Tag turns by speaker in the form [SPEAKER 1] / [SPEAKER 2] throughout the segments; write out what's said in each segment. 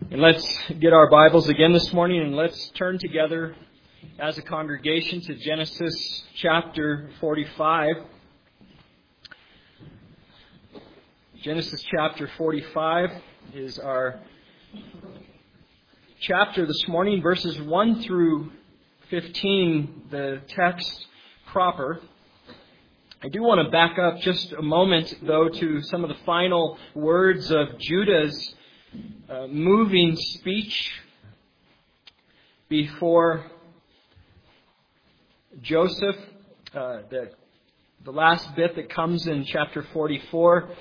[SPEAKER 1] And let's get our Bibles again this morning and let's turn together as a congregation to Genesis chapter 45. Genesis chapter 45 is our chapter this morning, verses 1 through 15, the text proper. I do want to back up just a moment, though, to some of the final words of Judah's moving speech before Joseph. The last bit that comes in chapter 44.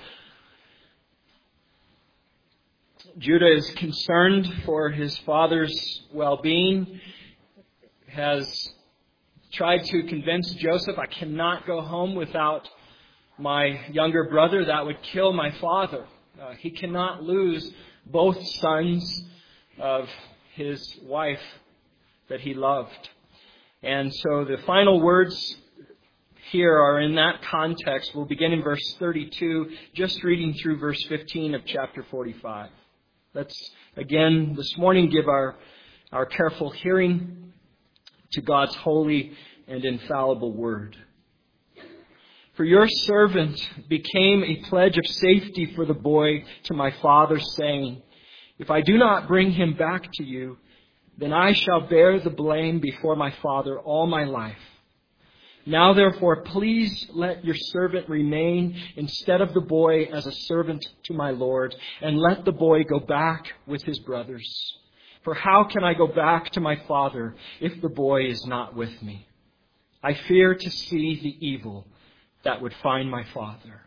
[SPEAKER 1] Judah is concerned for his father's well-being, has tried to convince Joseph, I cannot go home without my younger brother. That would kill my father. He cannot lose both sons of his wife that he loved. And so the final words here are in that context. We'll begin in verse 32, just reading through verse 15 of chapter 45. Let's again this morning give our careful hearing to God's holy and infallible word. For your servant became a pledge of safety for the boy to my father, saying, if I do not bring him back to you, then I shall bear the blame before my father all my life. Now therefore, please let your servant remain instead of the boy as a servant to my Lord, and let the boy go back with his brothers. For how can I go back to my father if the boy is not with me? I fear to see the evil that would find my father.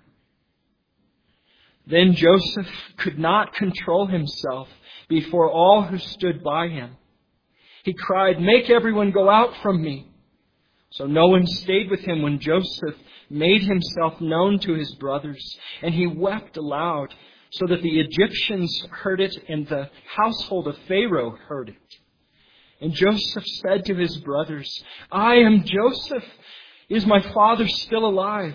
[SPEAKER 1] Then Joseph could not control himself before all who stood by him. He cried, make everyone go out from me. So no one stayed with him when Joseph made himself known to his brothers, and he wept aloud, so that the Egyptians heard it and the household of Pharaoh heard it. And Joseph said to his brothers, I am Joseph. Is my father still alive?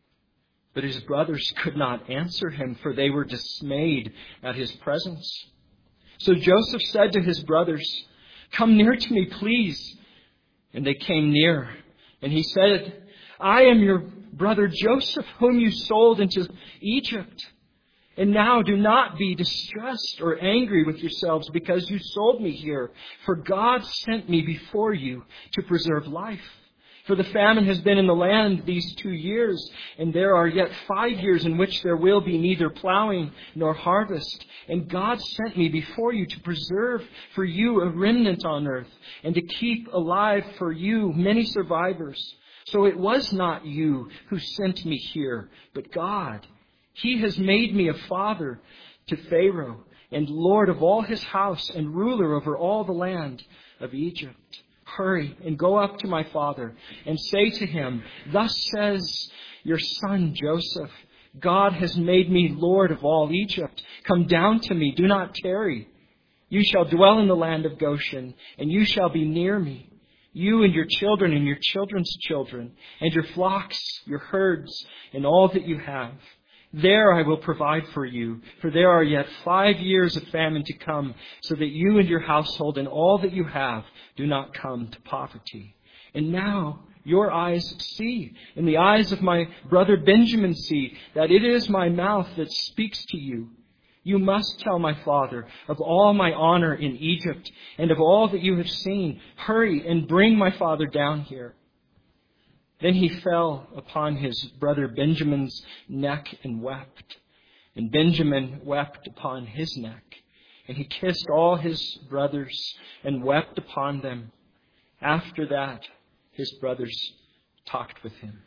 [SPEAKER 1] But his brothers could not answer him, for they were dismayed at his presence. So Joseph said to his brothers, come near to me, please. And they came near. And he said, I am your brother Joseph, whom you sold into Egypt. And now do not be distressed or angry with yourselves because you sold me here. For God sent me before you to preserve life. For the famine has been in the land these 2 years, and there are yet 5 years in which there will be neither plowing nor harvest. And God sent me before you to preserve for you a remnant on earth, and to keep alive for you many survivors. So it was not you who sent me here, but God. He has made me a father to Pharaoh, and Lord of all his house, and ruler over all the land of Egypt. Hurry and go up to my father and say to him, thus says your son Joseph, God has made me Lord of all Egypt. Come down to me, do not tarry. You shall dwell in the land of Goshen, and you shall be near me, you and your children and your children's children, and your flocks, your herds, and all that you have. There I will provide for you, for there are yet 5 years of famine to come, so that you and your household and all that you have do not come to poverty. And now your eyes see, and the eyes of my brother Benjamin see, that it is my mouth that speaks to you. You must tell my father of all my honor in Egypt, and of all that you have seen. Hurry and bring my father down here. Then he fell upon his brother Benjamin's neck and wept. And Benjamin wept upon his neck. And he kissed all his brothers and wept upon them. After that, his brothers talked with him.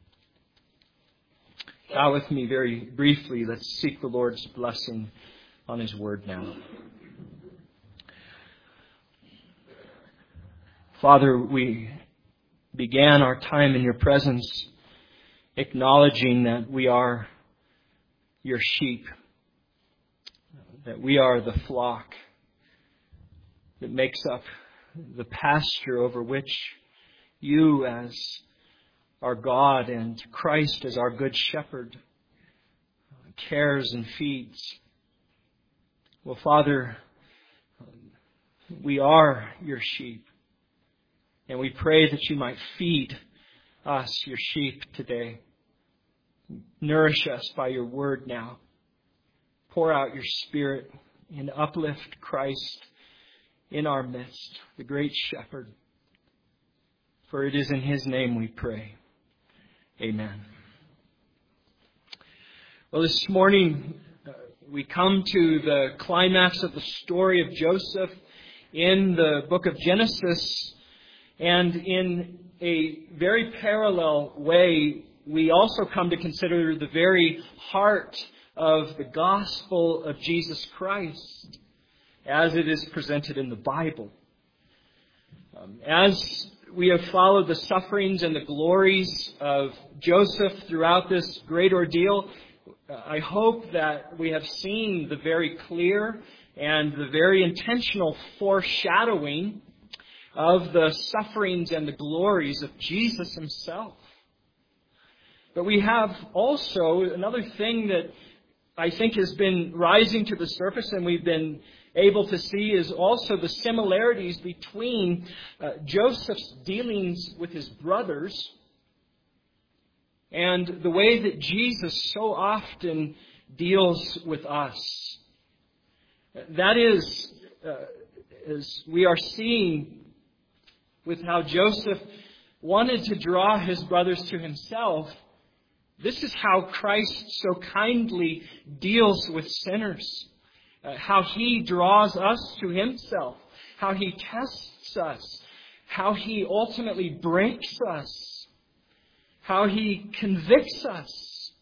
[SPEAKER 1] Bow with me very briefly. Let's seek the Lord's blessing on his word now. Father, we began our time in your presence acknowledging that we are your sheep, that we are the flock that makes up the pasture over which you as our God and Christ as our good shepherd cares and feeds. Well, Father, We are your sheep. And we pray that you might feed us, your sheep, today. Nourish us by your word now. Pour out your Spirit and uplift Christ in our midst, the great shepherd. For it is in his name we pray. Amen. Well, this morning we come to the climax of the story of Joseph in the book of Genesis. And in a very parallel way, we also come to consider the very heart of the gospel of Jesus Christ as it is presented in the Bible. As we have followed the sufferings and the glories of Joseph throughout this great ordeal, I hope that we have seen the very clear and the very intentional foreshadowing of the sufferings and the glories of Jesus himself. But we have also another thing that I think has been rising to the surface and we've been able to see is also the similarities between Joseph's dealings with his brothers and the way that Jesus so often deals with us. That is, as we are seeing with how Joseph wanted to draw his brothers to himself, this is how Christ so kindly deals with sinners. How he draws us to himself. How he tests us. How he ultimately breaks us. How he convicts us.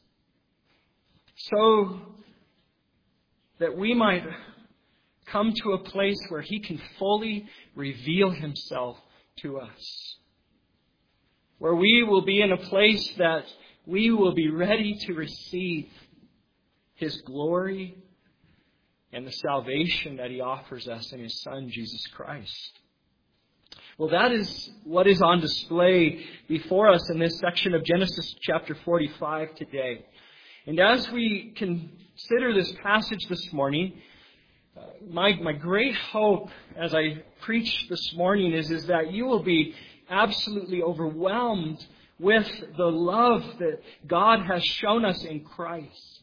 [SPEAKER 1] So that we might come to a place where he can fully reveal himself to us. Where we will be in a place that we will be ready to receive his glory and the salvation that he offers us in his Son, Jesus Christ. Well, that is what is on display before us in this section of Genesis chapter 45 today. And as we consider this passage this morning, my great hope as I preach this morning is that you will be absolutely overwhelmed with the love that God has shown us in Christ.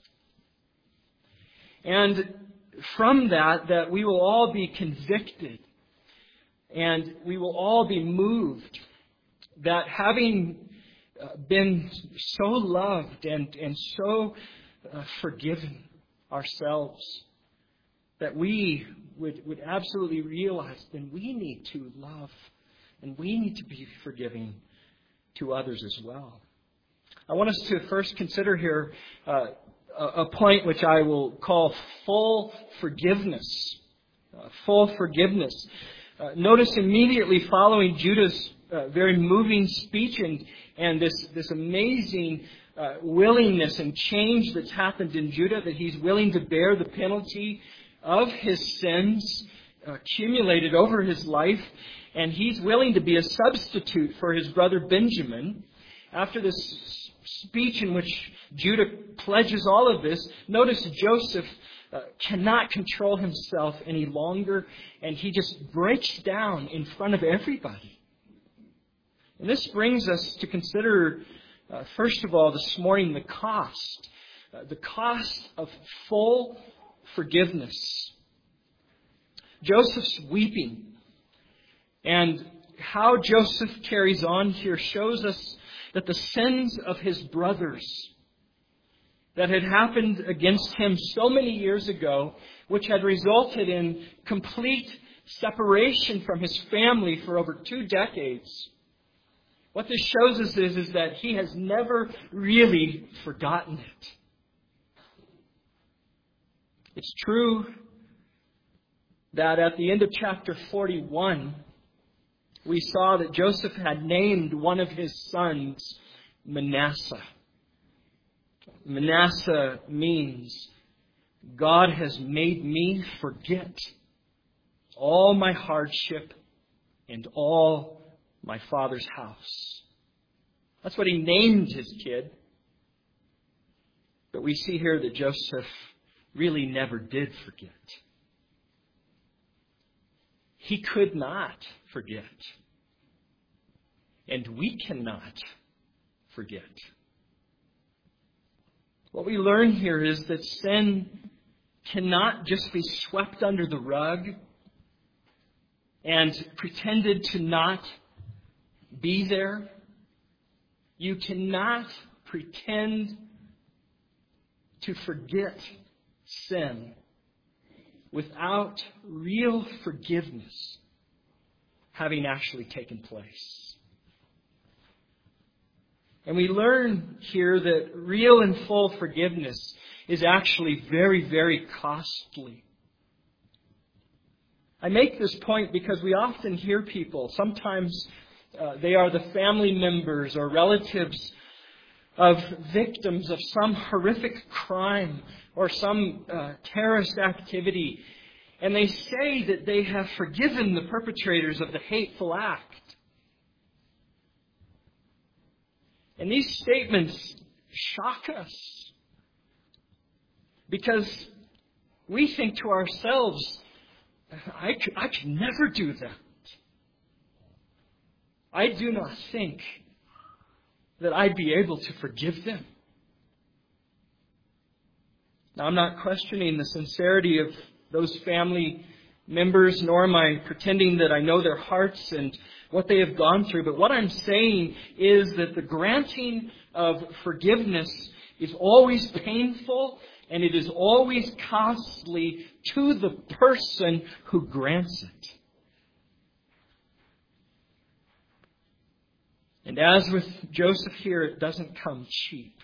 [SPEAKER 1] And from that we will all be convicted and we will all be moved that having been so loved and so forgiven ourselves, that we would absolutely realize then we need to love and we need to be forgiving to others as well. I want us to first consider here a point which I will call full forgiveness. Full forgiveness. Notice immediately following Judah's very moving speech and this amazing willingness and change that's happened in Judah, that he's willing to bear the penalty of his sins accumulated over his life, and he's willing to be a substitute for his brother Benjamin. After this speech in which Judah pledges all of this, notice Joseph cannot control himself any longer, and he just breaks down in front of everybody. And this brings us to consider, first of all, this morning, the cost of full forgiveness. Joseph's weeping and how Joseph carries on here shows us that the sins of his brothers that had happened against him so many years ago, which had resulted in complete separation from his family for over 2 decades, what this shows us is that he has never really forgotten it. It's true that at the end of chapter 41, we saw that Joseph had named one of his sons Manasseh. Manasseh means God has made me forget all my hardship and all my father's house. That's what he named his kid. But we see here that Joseph really never did forget. he could not forget. And we cannot forget. What we learn here is that sin cannot just be swept under the rug and pretended to not be there. You cannot pretend to forget sin without real forgiveness having actually taken place. And we learn here that real and full forgiveness is actually very, very costly. I make this point because we often hear people, sometimes they are the family members or relatives of victims of some horrific crime or some terrorist activity, and they say that they have forgiven the perpetrators of the hateful act. And these statements shock us because we think to ourselves, I could never do that. I do not think that I'd be able to forgive them. Now, I'm not questioning the sincerity of those family members, nor am I pretending that I know their hearts and what they have gone through. But what I'm saying is that the granting of forgiveness is always painful, and it is always costly to the person who grants it. And as with Joseph here, it doesn't come cheap.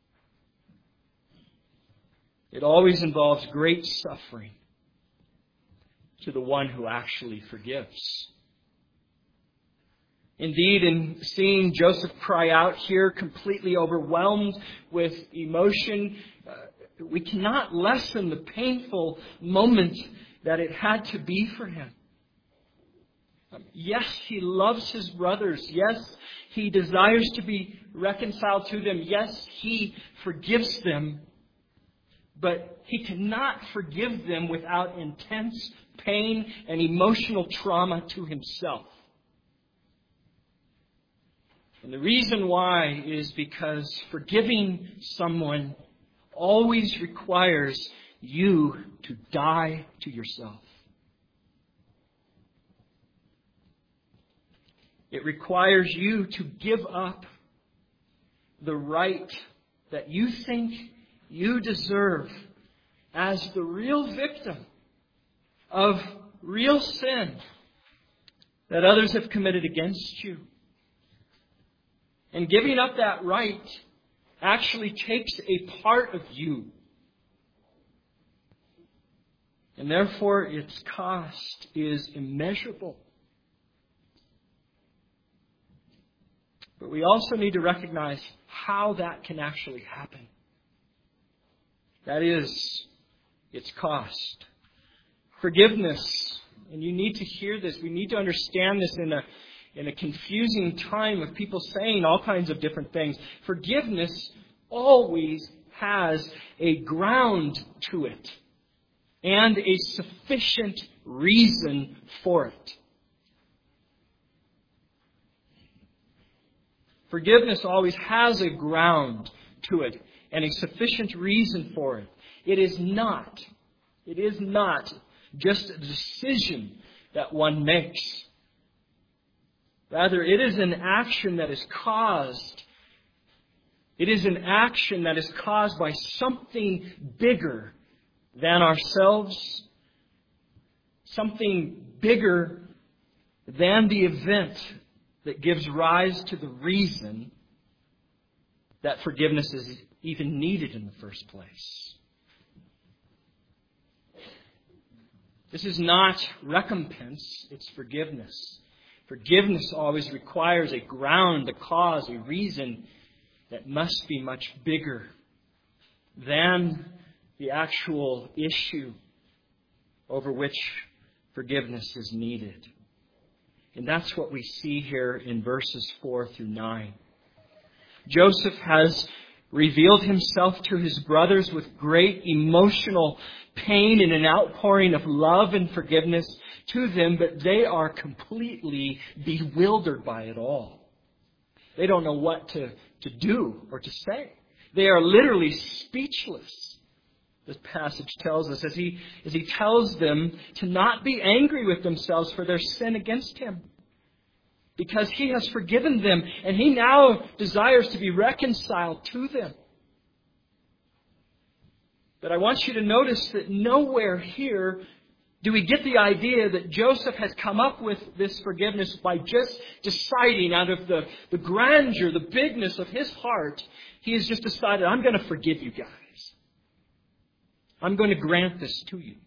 [SPEAKER 1] It always involves great suffering to the one who actually forgives. Indeed, in seeing Joseph cry out here, completely overwhelmed with emotion, we cannot lessen the painful moment that it had to be for him. Yes, he loves his brothers. Yes, he desires to be reconciled to them. Yes, he forgives them. But he cannot forgive them without intense pain and emotional trauma to himself. And the reason why is because forgiving someone always requires you to die to yourself. It requires you to give up the right that you think you deserve as the real victim of real sin that others have committed against you. And giving up that right actually takes a part of you. And therefore, its cost is immeasurable. But we also need to recognize how that can actually happen. That is, its cost. Forgiveness, and you need to hear this, we need to understand this in a confusing time of people saying all kinds of different things. Forgiveness always has a ground to it and a sufficient reason for it. Forgiveness always has a ground to it and a sufficient reason for it. It is not just a decision that one makes. Rather, it is an action that is caused. It is an action that is caused by something bigger than ourselves, something bigger than the event that gives rise to the reason that forgiveness is even needed in the first place. This is not recompense, it's forgiveness. Forgiveness always requires a ground, a cause, a reason that must be much bigger than the actual issue over which forgiveness is needed. And that's what we see here in verses 4 through 9. Joseph has revealed himself to his brothers with great emotional pain and an outpouring of love and forgiveness to them, but they are completely bewildered by it all. They don't know what to do or to say. They are literally speechless. This passage tells us as he tells them to not be angry with themselves for their sin against him, because he has forgiven them and he now desires to be reconciled to them. But I want you to notice that nowhere here do we get the idea that Joseph has come up with this forgiveness by just deciding out of the grandeur, the bigness of his heart, he has just decided, I'm going to forgive you guys. I'm going to grant this to you.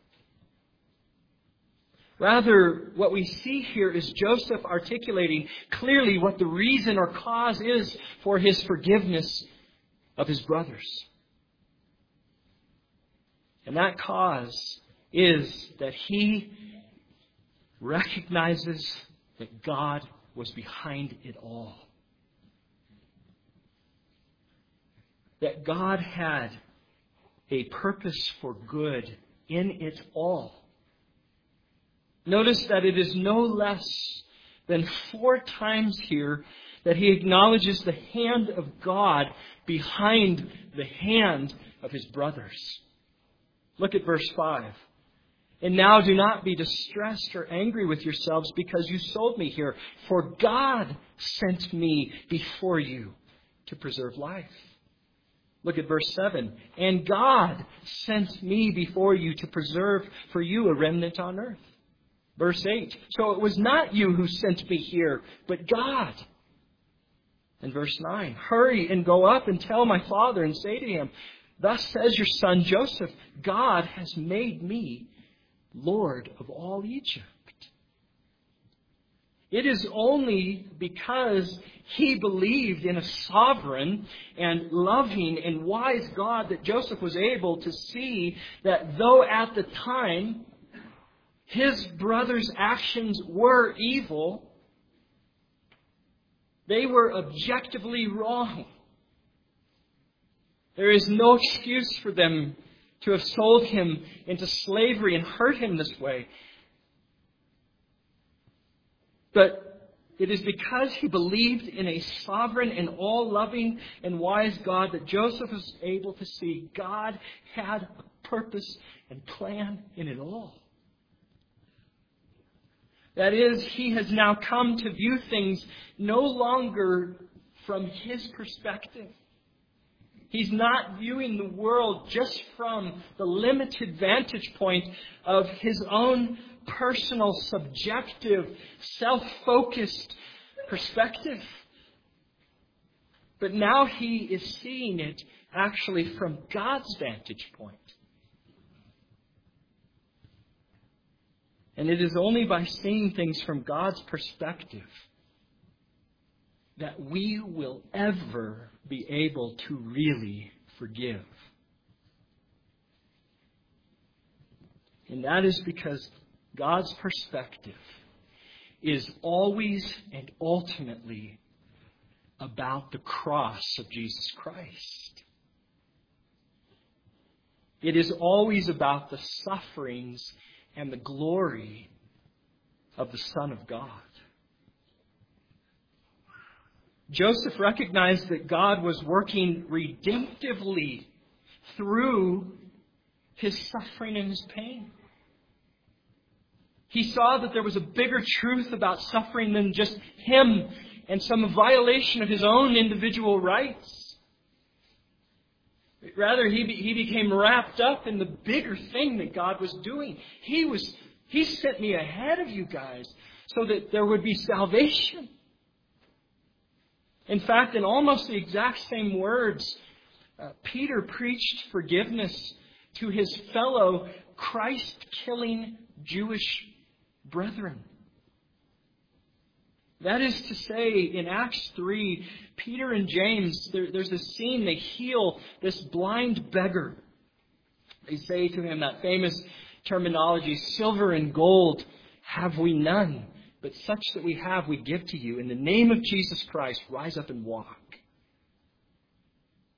[SPEAKER 1] Rather, what we see here is Joseph articulating clearly what the reason or cause is for his forgiveness of his brothers. And that cause is that he recognizes that God was behind it all. That God had a purpose for good in it all. Notice that it is no less than 4 times here that he acknowledges the hand of God behind the hand of his brothers. Look at verse 5. And now do not be distressed or angry with yourselves because you sold me here, for God sent me before you to preserve life. Look at verse 7. And God sent me before you to preserve for you a remnant on earth. Verse 8. So it was not you who sent me here, but God. And verse 9. Hurry and go up and tell my father and say to him, thus says your son Joseph, God has made me Lord of all Egypt. It is only because he believed in a sovereign and loving and wise God that Joseph was able to see that though at the time his brothers' actions were evil, they were objectively wrong. There is no excuse for them to have sold him into slavery and hurt him this way. But it is because he believed in a sovereign and all-loving and wise God that Joseph was able to see God had a purpose and plan in it all. That is, he has now come to view things no longer from his perspective. He's not viewing the world just from the limited vantage point of his own personal, subjective, self-focused perspective. But now he is seeing it actually from God's vantage point. And it is only by seeing things from God's perspective that we will ever be able to really forgive. And that is because God's perspective is always and ultimately about the cross of Jesus Christ. It is always about the sufferings and the glory of the Son of God. Joseph recognized that God was working redemptively through his suffering and his pain. He saw that there was a bigger truth about suffering than just him and some violation of his own individual rights. Rather, he became wrapped up in the bigger thing that God was doing. He sent me ahead of you guys so that there would be salvation. In fact, in almost the exact same words, Peter preached forgiveness to his fellow Christ-killing Jewish brethren. That is to say, in Acts 3, Peter and James, there's a scene, they heal this blind beggar. They say to him that famous terminology, silver and gold have we none, but such that we have we give to you. In the name of Jesus Christ, rise up and walk.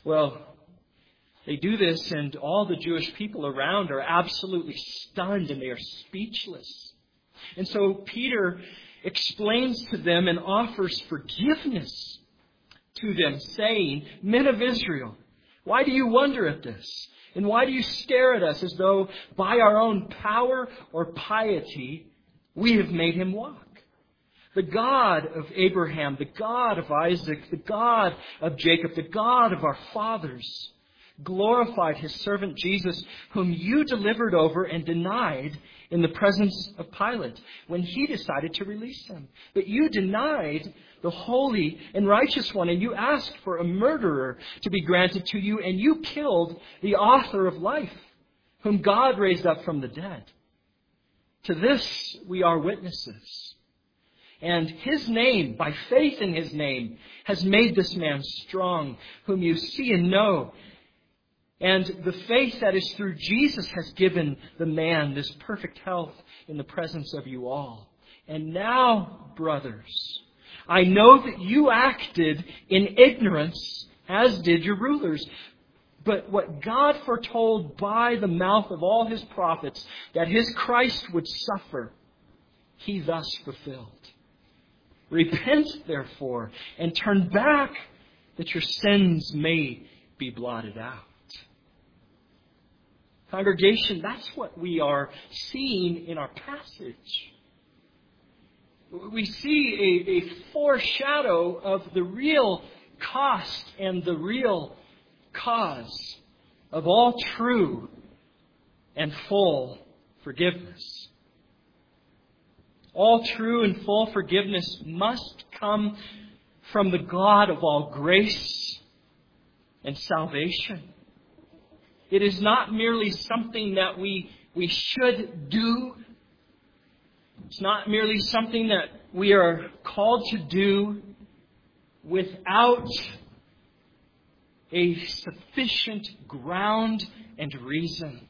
[SPEAKER 1] Well, they do this, and all the Jewish people around are absolutely stunned, and they are speechless. And so Peter explains to them and offers forgiveness to them, saying, "Men of Israel, why do you wonder at this? And why do you stare at us as though by our own power or piety we have made him walk? The God of Abraham, the God of Isaac, the God of Jacob, the God of our fathers, glorified his servant Jesus, whom you delivered over and denied in the presence of Pilate when he decided to release him. But you denied the holy and righteous one, and you asked for a murderer to be granted to you, and you killed the author of life, whom God raised up from the dead. To this we are witnesses. And his name, by faith in his name, has made this man strong, whom you see and know. And the faith that is through Jesus has given the man this perfect health in the presence of you all. And now, brothers, I know that you acted in ignorance, as did your rulers. But what God foretold by the mouth of all his prophets, that his Christ would suffer, he thus fulfilled. Repent, therefore, and turn back, that your sins may be blotted out." Congregation, that's what we are seeing in our passage. We see a foreshadow of the real cost and the real cause of all true and full forgiveness. All true and full forgiveness must come from the God of all grace and salvation. It is not merely something that we should do. It's not merely something that we are called to do without a sufficient ground and reason.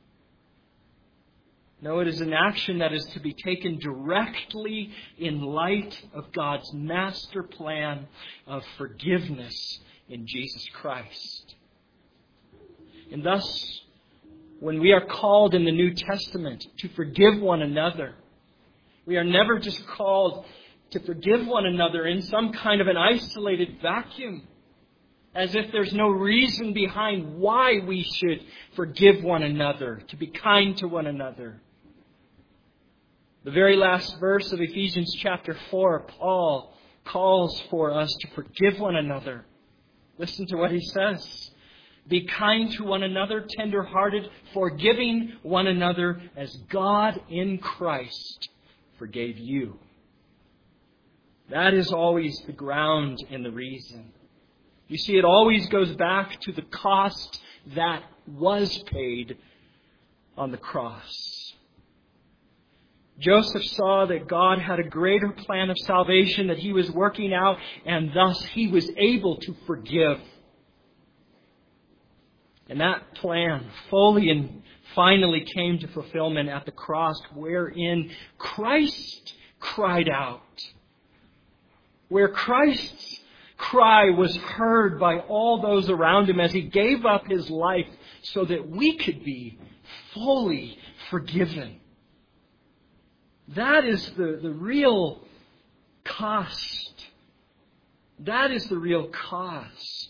[SPEAKER 1] No, it is an action that is to be taken directly in light of God's master plan of forgiveness in Jesus Christ. And thus, when we are called in the New Testament to forgive one another, we are never just called to forgive one another in some kind of an isolated vacuum, as if there's no reason behind why we should forgive one another, to be kind to one another. The very last verse of Ephesians chapter 4, Paul calls for us to forgive one another. Listen to what he says. "Be kind to one another, tender-hearted, forgiving one another as God in Christ forgave you." That is always the ground and the reason. You see, it always goes back to the cost that was paid on the cross. Joseph saw that God had a greater plan of salvation that he was working out, and thus he was able to forgive. And that plan fully and finally came to fulfillment at the cross, wherein Christ cried out. Where Christ's cry was heard by all those around him as he gave up his life so that we could be fully forgiven. That is the real cost. That is the real cause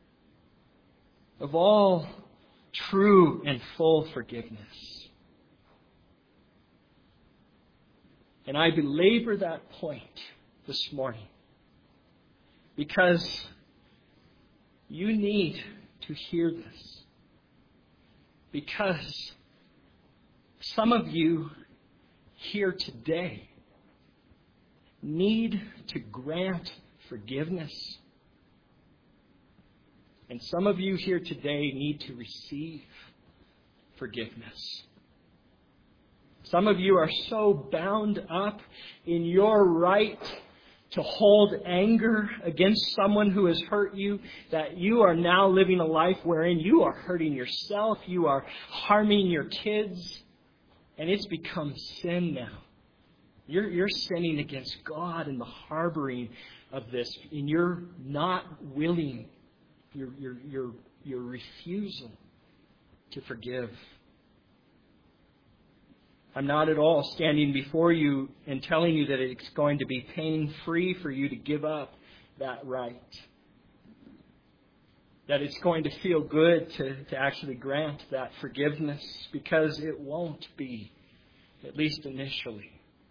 [SPEAKER 1] of all true and full forgiveness. And I belabor that point this morning because you need to hear this. Because some of you here today need to grant forgiveness. And some of you here today need to receive forgiveness. Some of you are so bound up in your right to hold anger against someone who has hurt you that you are now living a life wherein you are hurting yourself, you are harming your kids, and it's become sin now. You're sinning against God in the harboring of this, and you're not willing your refusal to forgive. I'm not at all standing before you and telling you that it's going to be pain-free for you to give up that right. That it's going to feel good to actually grant that forgiveness, because it won't be, at least initially.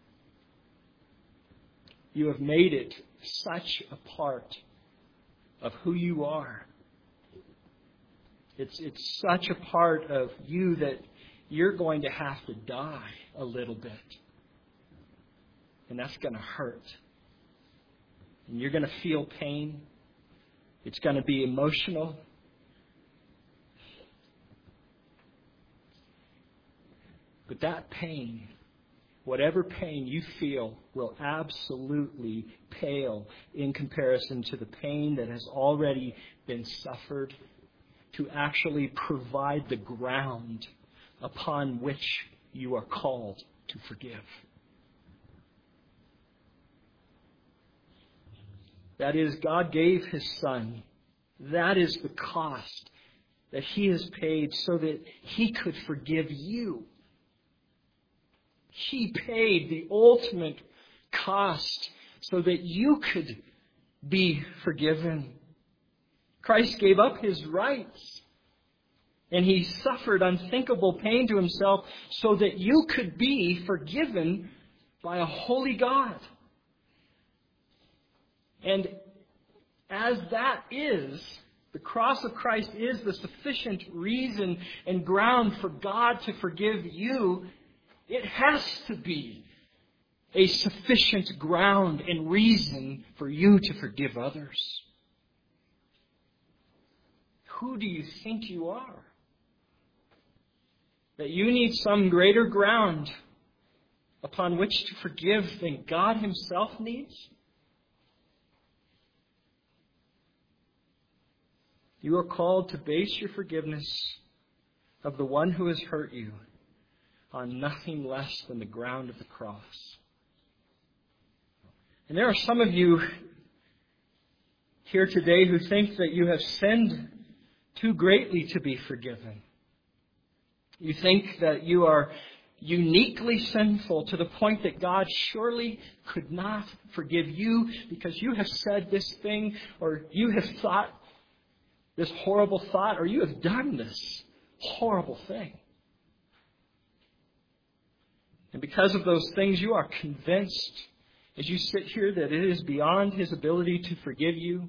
[SPEAKER 1] You have made it such a part of who you are. It's such a part of you that you're going to have to die a little bit. And that's going to hurt. And you're going to feel pain. It's going to be emotional. But that pain, whatever pain you feel, will absolutely pale in comparison to the pain that has already been suffered to actually provide the ground upon which you are called to forgive. That is, God gave His Son. That is the cost that He has paid so that He could forgive you. He paid the ultimate cost so that you could be forgiven. Christ gave up His rights, and He suffered unthinkable pain to Himself so that you could be forgiven by a holy God. And as that is, the cross of Christ is the sufficient reason and ground for God to forgive you, it has to be a sufficient ground and reason for you to forgive others. Who do you think you are? That you need some greater ground upon which to forgive than God Himself needs? You are called to base your forgiveness of the one who has hurt you on nothing less than the ground of the cross. And there are some of you here today who think that you have sinned too greatly to be forgiven. You think that you are uniquely sinful to the point that God surely could not forgive you because you have said this thing, or you have thought this horrible thought, or you have done this horrible thing. And because of those things, you are convinced, as you sit here, that it is beyond His ability to forgive you.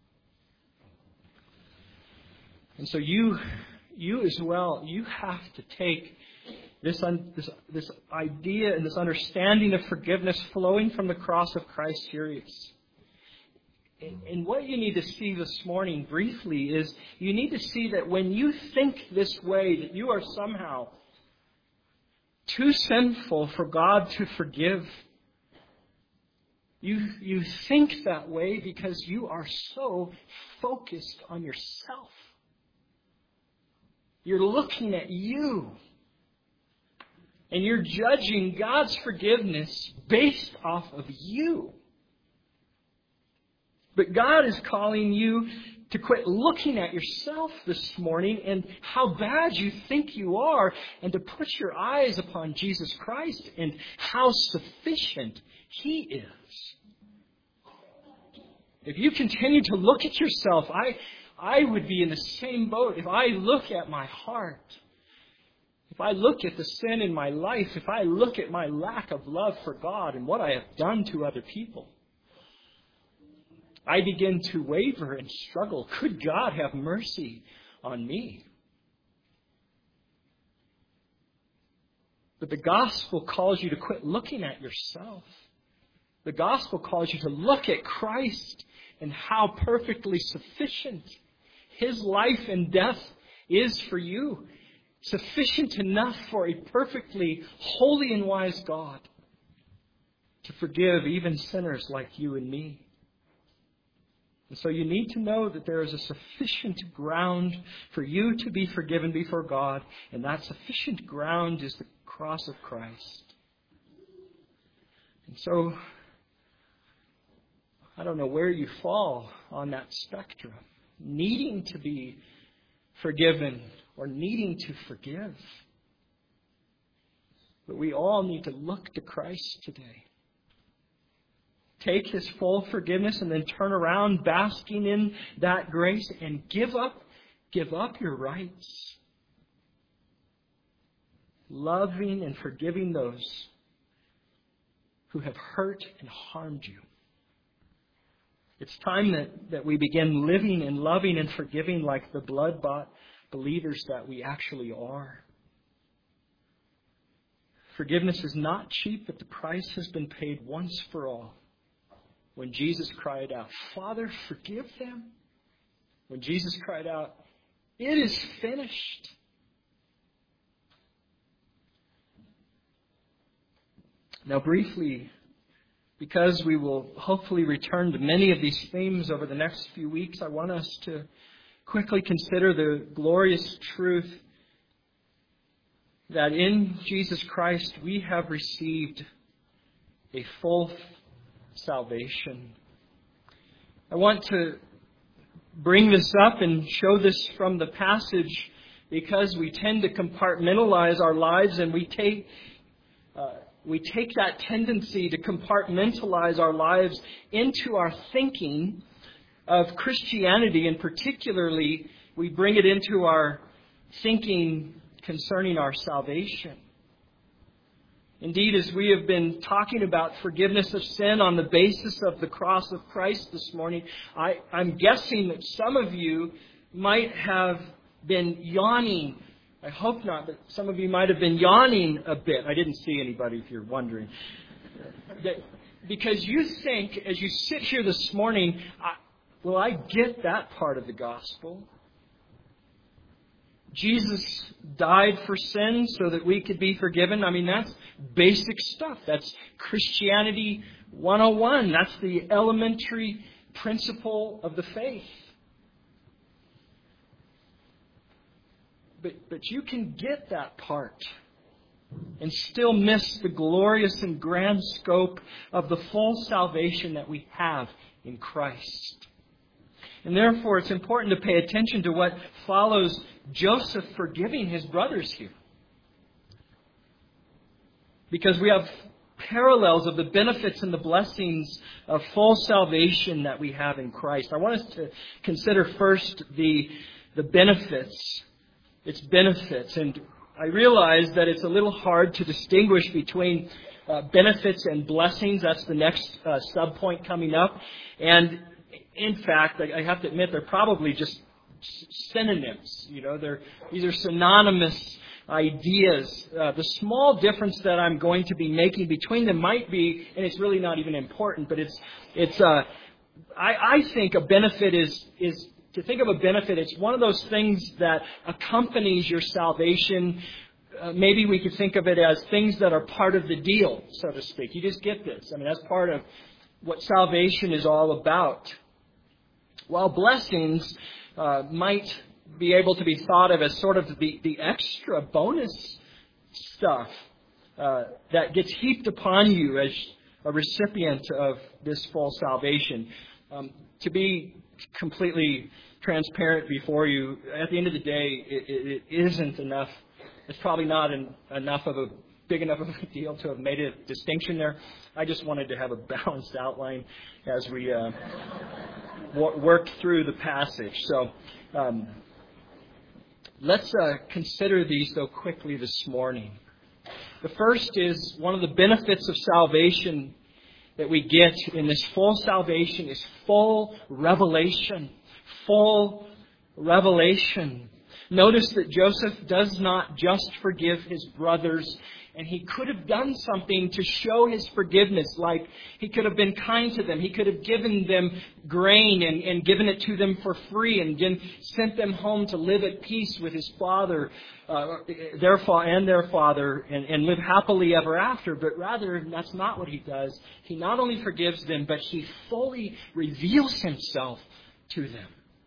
[SPEAKER 1] And so you as well, you have to take this idea and this understanding of forgiveness flowing from the cross of Christ serious. And what you need to see this morning briefly is you need to see that when you think this way, that you are somehow too sinful for God to forgive. You think that way because you are so focused on yourself. You're looking at you. And you're judging God's forgiveness based off of you. But God is calling you to quit looking at yourself this morning and how bad you think you are, and to put your eyes upon Jesus Christ and how sufficient He is. If you continue to look at yourself, I would be in the same boat. If I look at my heart, if I look at the sin in my life, if I look at my lack of love for God and what I have done to other people, I begin to waver and struggle. Could God have mercy on me? But the gospel calls you to quit looking at yourself. The gospel calls you to look at Christ and how perfectly sufficient His life and death is for you. Sufficient enough for a perfectly holy and wise God to forgive even sinners like you and me. And so you need to know that there is a sufficient ground for you to be forgiven before God, and that sufficient ground is the cross of Christ. And so, I don't know where you fall on that spectrum. needing to be forgiven or needing to forgive. But we all need to look to Christ today. Take His full forgiveness and then turn around basking in that grace and give up your rights. Loving and forgiving those who have hurt and harmed you. It's time that we begin living and loving and forgiving like the blood-bought believers that we actually are. Forgiveness is not cheap, but the price has been paid once for all. When Jesus cried out, "Father, forgive them." When Jesus cried out, "It is finished." Now, briefly, because we will hopefully return to many of these themes over the next few weeks, I want us to quickly consider the glorious truth that in Jesus Christ we have received a full salvation. I want to bring this up and show this from the passage because we tend to compartmentalize our lives, and we take that tendency to compartmentalize our lives into our thinking of Christianity, and particularly we bring it into our thinking concerning our salvation. Indeed, as we have been talking about forgiveness of sin on the basis of the cross of Christ this morning, I'm guessing that some of you might have been yawning. I hope not, but some of you might have been yawning a bit. I didn't see anybody, if you're wondering. Because you think, as you sit here this morning, will I get that part of the gospel? Jesus died for sin so that we could be forgiven. I mean, that's basic stuff. That's Christianity 101. That's the elementary principle of the faith. But you can get that part and still miss the glorious and grand scope of the full salvation that we have in Christ. And therefore, it's important to pay attention to what follows Joseph forgiving his brothers here. Because we have parallels of the benefits and the blessings of full salvation that we have in Christ. I want us to consider first the benefits. Its benefits. And I realize that it's a little hard to distinguish between benefits and blessings. That's the next sub-point coming up. And in fact, I have to admit, they're probably just synonyms. These are synonymous ideas. The small difference that I'm going to be making between them might be, and it's really not even important, but I think a benefit is to think of a benefit. It's one of those things that accompanies your salvation. Maybe we could think of it as things that are part of the deal, so to speak. You just get this. I mean, that's part of what salvation is all about. While blessings might be able to be thought of as sort of the extra bonus stuff that gets heaped upon you as a recipient of this full salvation. To be completely transparent before you, at the end of the day, it isn't enough. It's probably not big enough of a deal to have made a distinction there. I just wanted to have a balanced outline as we work through the passage. So let's consider these, though, quickly this morning. The first is one of the benefits of salvation that we get in this full salvation is full revelation. Full revelation. Notice that Joseph does not just forgive his brothers, and he could have done something to show his forgiveness, like he could have been kind to them. He could have given them grain and given it to them for free and then sent them home to live at peace with his father, their father, and live happily ever after. But rather, that's not what he does. He not only forgives them, but he fully reveals himself to them.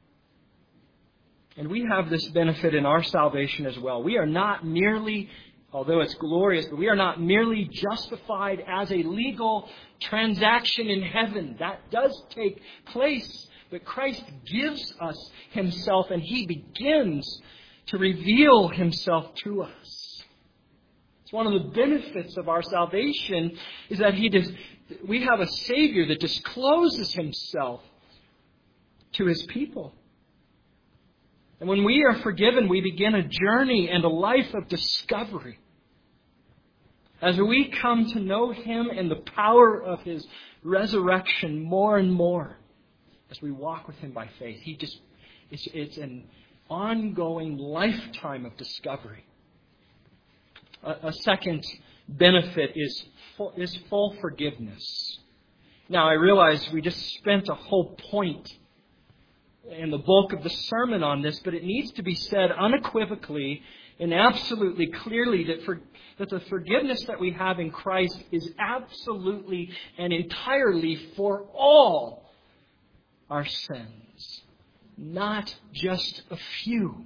[SPEAKER 1] And we have this benefit in our salvation as well. We are not merely, although it's glorious, but we are not merely justified as a legal transaction in heaven. That does take place, But Christ gives us Himself, and He begins to reveal Himself to us. It's one of the benefits of our salvation is that we have a Savior that discloses Himself to His people. And when we are forgiven, we begin a journey and a life of discovery. As we come to know Him and the power of His resurrection more and more, as we walk with Him by faith, it's an ongoing lifetime of discovery. A second benefit is full forgiveness. Now, I realize we just spent a whole point and the bulk of the sermon on this, but it needs to be said unequivocally and absolutely clearly that the forgiveness that we have in Christ is absolutely and entirely for all our sins, not just a few.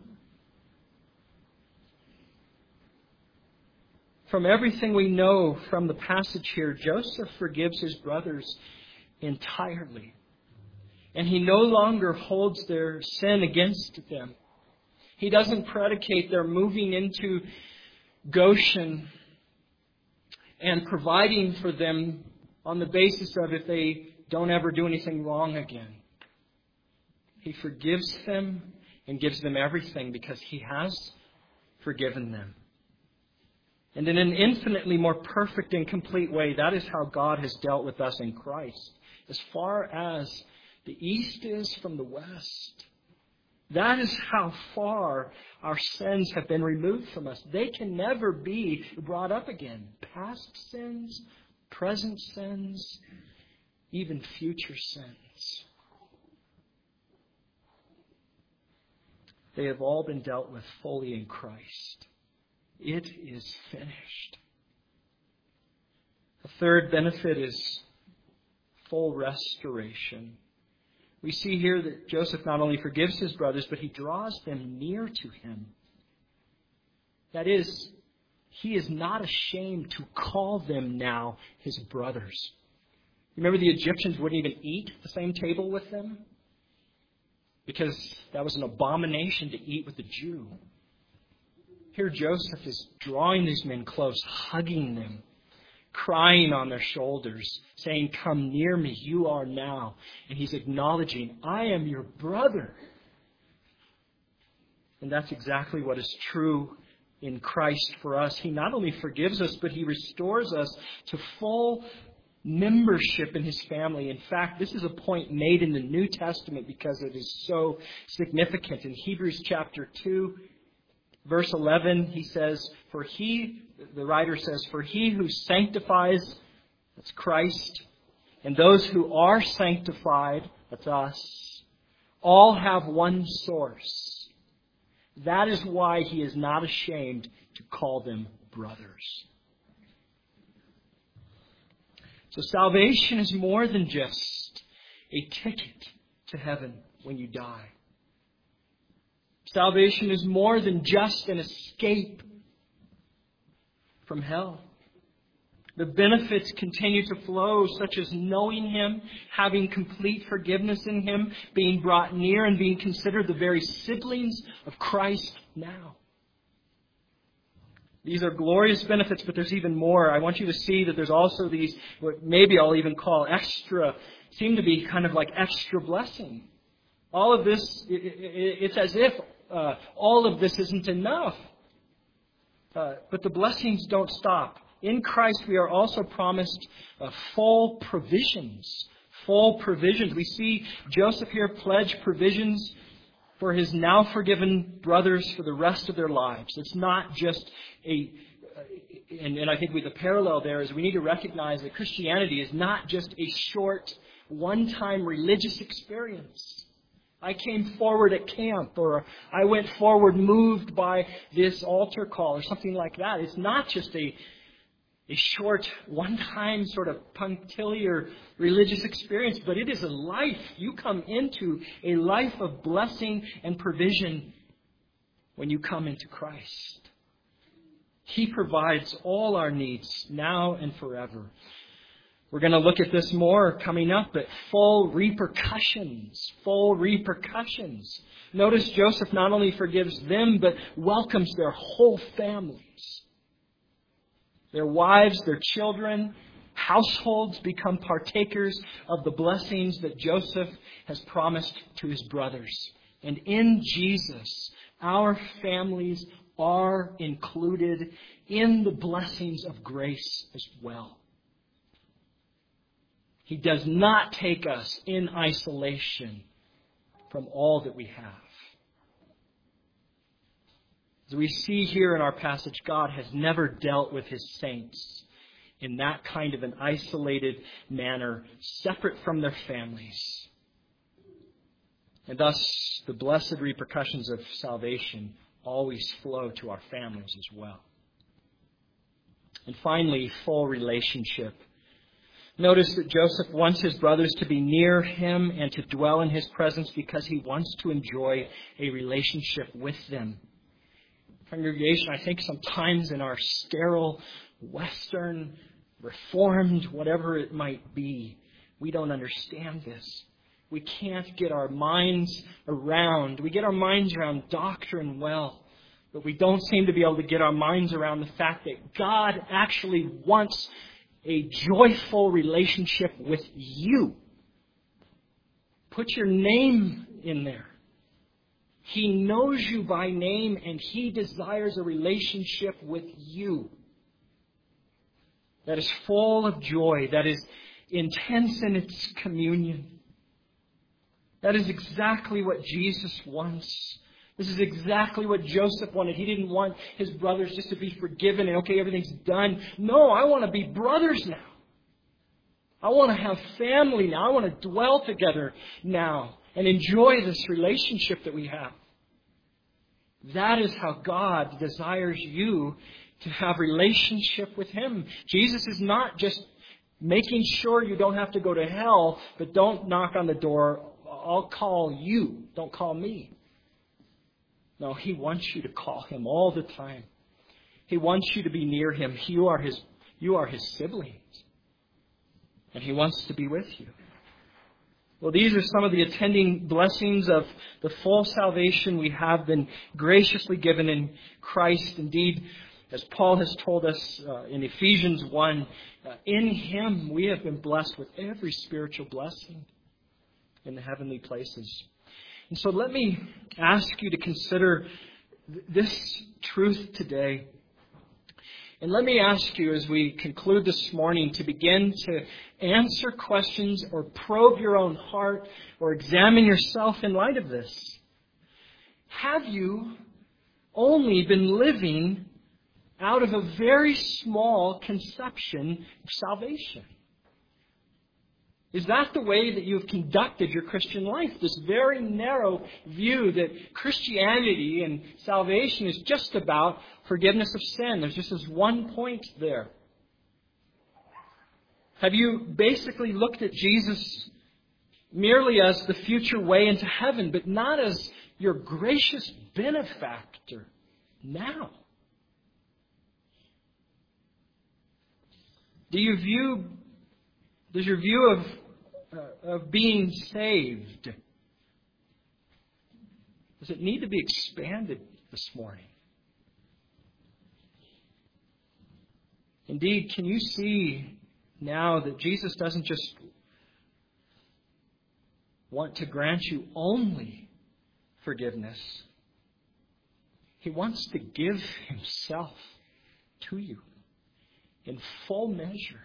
[SPEAKER 1] From everything we know from the passage here, Joseph forgives his brothers entirely. And he no longer holds their sin against them. He doesn't predicate their moving into Goshen and providing for them on the basis of if they don't ever do anything wrong again. He forgives them and gives them everything because He has forgiven them. And in an infinitely more perfect and complete way, that is how God has dealt with us in Christ. As far as the east is from the west, that is how far our sins have been removed from us. They can never be brought up again. Past sins, present sins, even future sins. They have all been dealt with fully in Christ. It is finished. The third benefit is full restoration. We see here that Joseph not only forgives his brothers, but he draws them near to him. That is, he is not ashamed to call them now his brothers. Remember, the Egyptians wouldn't even eat at the same table with them because that was an abomination to eat with a Jew. Here Joseph is drawing these men close, hugging them, crying on their shoulders, saying, "Come near me, you are now." And he's acknowledging, "I am your brother." And that's exactly what is true in Christ for us. He not only forgives us, but He restores us to full membership in His family. In fact, this is a point made in the New Testament because it is so significant. In Hebrews chapter 2, verse 11, he says, the writer says, "For He who sanctifies," that's Christ, "and those who are sanctified," that's us, "all have one source. That is why He is not ashamed to call them brothers." So salvation is more than just a ticket to heaven when you die. Salvation is more than just an escape from hell. The benefits continue to flow, such as knowing Him, having complete forgiveness in Him, being brought near and being considered the very siblings of Christ now. These are glorious benefits, but there's even more. I want you to see that there's also these, what maybe I'll even call seem to be kind of like extra blessing. All of this, it's as if all of this isn't enough. But the blessings don't stop. In Christ, we are also promised full provisions. Full provisions. We see Joseph here pledge provisions for his now forgiven brothers for the rest of their lives. It's not just and I think the parallel there is we need to recognize that Christianity is not just a short, one-time religious experience. I came forward at camp, or I went forward moved by this altar call, or something like that. It's not just a short, one-time sort of punctiliar religious experience, but it is a life. You come into a life of blessing and provision when you come into Christ. He provides all our needs now and forever. We're going to look at this more coming up, but full repercussions. Full repercussions. Notice Joseph not only forgives them, but welcomes their whole families. Their wives, their children, households become partakers of the blessings that Joseph has promised to his brothers. And in Jesus, our families are included in the blessings of grace as well. He does not take us in isolation from all that we have. As we see here in our passage, God has never dealt with His saints in that kind of an isolated manner, separate from their families. And thus, the blessed repercussions of salvation always flow to our families as well. And finally, full relationship. Notice that Joseph wants his brothers to be near him and to dwell in his presence because he wants to enjoy a relationship with them. Congregation, I think sometimes in our sterile, Western, Reformed, whatever it might be, we don't understand this. We can't get our minds around. We get our minds around doctrine well, but we don't seem to be able to get our minds around the fact that God actually wants a joyful relationship with you. Put your name in there. He knows you by name and He desires a relationship with you that is full of joy, that is intense in its communion. That is exactly what Jesus wants. This is exactly what Joseph wanted. He didn't want his brothers just to be forgiven and okay, everything's done. No, I want to be brothers now. I want to have family now. I want to dwell together now and enjoy this relationship that we have. That is how God desires you to have relationship with Him. Jesus is not just making sure you don't have to go to hell, but don't knock on the door. I'll call you. Don't call me. No, He wants you to call Him all the time. He wants you to be near Him. You are His siblings. And He wants to be with you. Well, these are some of the attending blessings of the full salvation we have been graciously given in Christ. Indeed, as Paul has told us in Ephesians 1, in Him we have been blessed with every spiritual blessing in the heavenly places. And so let me ask you to consider this truth today. And let me ask you as we conclude this morning to begin to answer questions or probe your own heart or examine yourself in light of this. Have you only been living out of a very small conception of salvation? Is that the way that you've conducted your Christian life? This very narrow view that Christianity and salvation is just about forgiveness of sin. There's just this one point there. Have you basically looked at Jesus merely as the future way into heaven, but not as your gracious benefactor now? Does your view of being saved, does it need to be expanded this morning? Indeed, can you see now that Jesus doesn't just want to grant you only forgiveness? He wants to give Himself to you in full measure.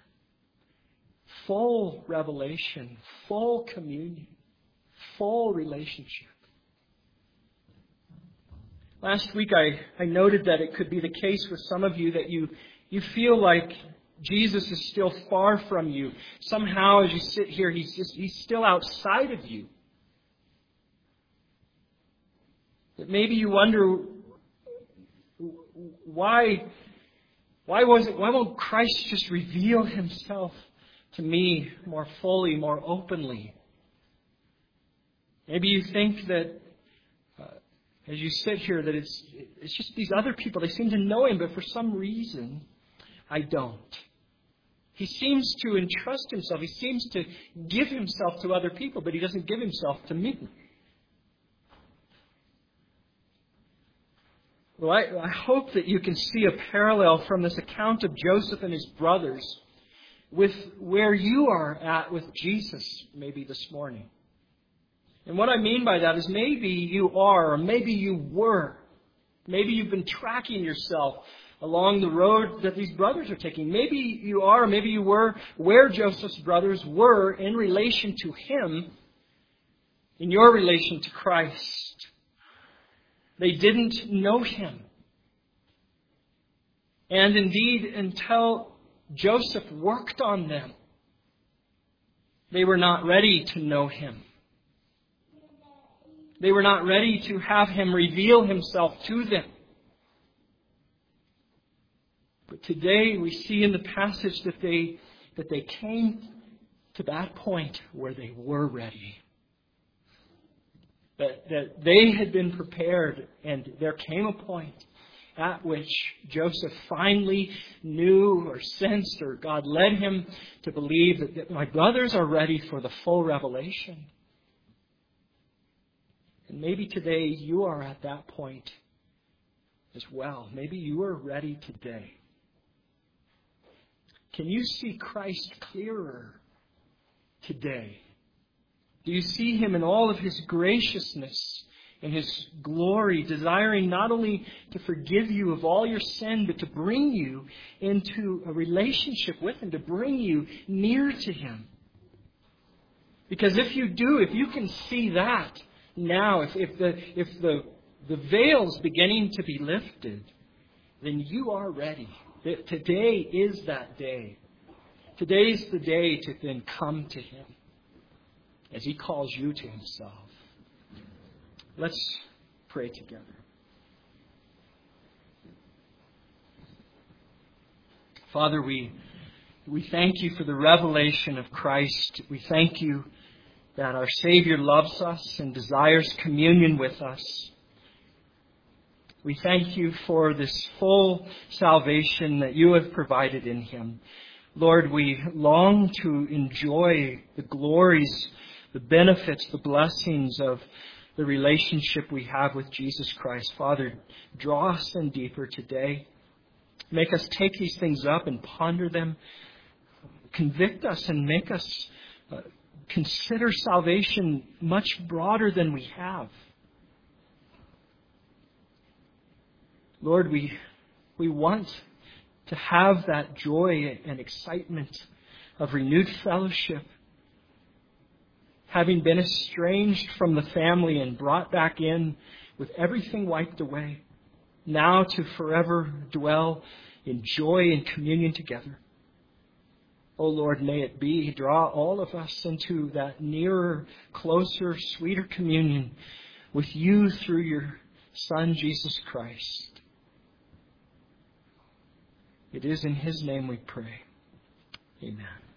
[SPEAKER 1] Full revelation, full communion, full relationship. Last week I noted that it could be the case with some of you that you feel like Jesus is still far from you. Somehow as you sit here, He's still outside of you. That maybe you wonder why won't Christ just reveal Himself to me more fully, more openly? Maybe you think that as you sit here that it's just these other people. They seem to know Him, but for some reason, I don't. He seems to entrust himself. He seems to give himself to other people, but he doesn't give himself to me. Well, I hope that you can see a parallel from this account of Joseph and his brothers with where you are at with Jesus maybe this morning. And what I mean by that is maybe you are, or maybe you were. Maybe you've been tracking yourself along the road that these brothers are taking. Maybe you are, or maybe you were where Joseph's brothers were in relation to him, in your relation to Christ. They didn't know him. And indeed, until Joseph worked on them, they were not ready to know him. They were not ready to have him reveal himself to them. But today we see in the passage that they came to that point where they were ready. That they had been prepared, and there came a point at which Joseph finally knew or sensed, or God led him to believe that my brothers are ready for the full revelation. And maybe today you are at that point as well. Maybe you are ready today. Can you see Christ clearer today? Do you see him in all of his graciousness and his glory, desiring not only to forgive you of all your sin, but to bring you into a relationship with him, to bring you near to him? Because if you do, if you can see that now, if the veil's beginning to be lifted, then you are ready. Today is that day. Today's the day to then come to him as he calls you to himself. Let's pray together. Father, we thank you for the revelation of Christ. We thank you that our Savior loves us and desires communion with us. We thank you for this full salvation that you have provided in him. Lord, we long to enjoy the glories, the benefits, the blessings of the relationship we have with Jesus Christ. Father, draw us in deeper today. Make us take these things up and ponder them. Convict us and make us consider salvation much broader than we have. Lord, we want to have that joy and excitement of renewed fellowship, having been estranged from the family and brought back in with everything wiped away, now to forever dwell in joy and communion together. Oh Lord, may it be, draw all of us into that nearer, closer, sweeter communion with you through your Son, Jesus Christ. It is in his name we pray. Amen.